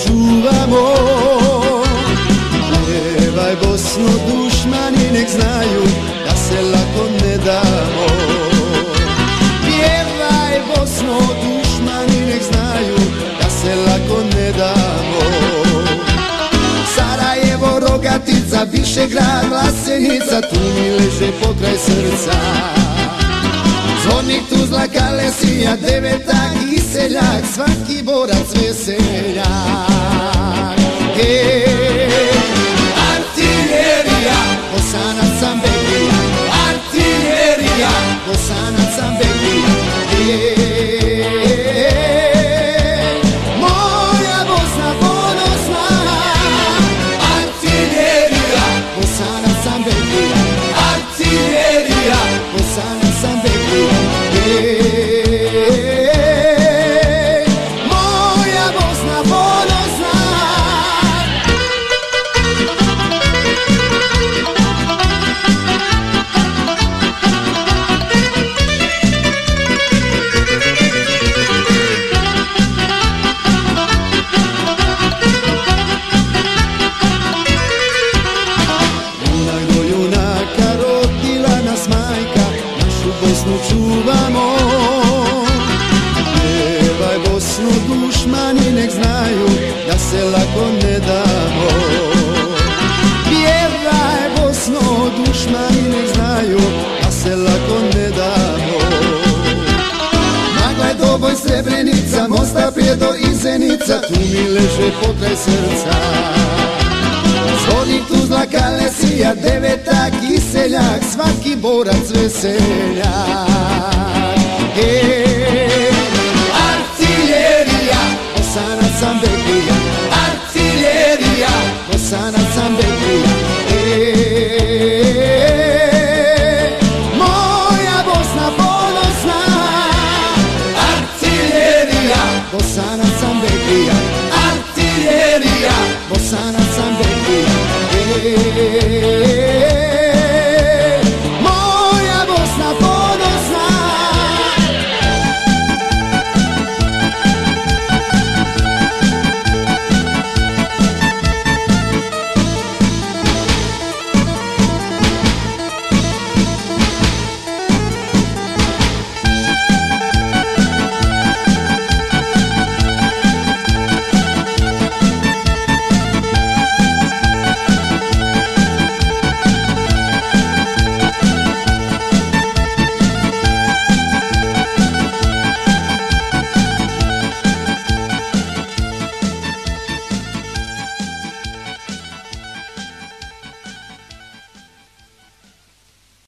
čuvamo. Pjevaj Bosno dušmani nek znaju da se lako ne damo. Pjevaj Bosno dušmani nek znaju da se lako ne damo. Sarajevo, Rogatica, Višegrad, Vlasenica, tu mi leže pokraj srca. Zvornik, Tuzla, Kalesija, Devetak i seljak, svaki borac veseljak. Artiljerija, Bosanac sam Beglija, artiljerija, Bosanac sam Beglija. Moja Bosna ponosna, artiljerija, Bosanac sam Beglija, artiljerija, Bosanac sam Beglija. Moja Bosna ponosna. Junak do junaka rodila nas majka, našu Bosnu čuvamo. Pjevaj Bosnu dušmani nek znaju da se lako ne damo. Pjevaj Bosno dušmani nek znaju da se lako ne damo. Magla je Doboj, Srebrenica, Mostar, Prijedor i Zenica, tu mi leže pokraj srca. Zvornik, Tuzla, Kalesija, Devetak i seljak, svaki borac veseljak. Artiljerija, Bosanac sam Beglija, artiljerija, Bosanac sam Beglija.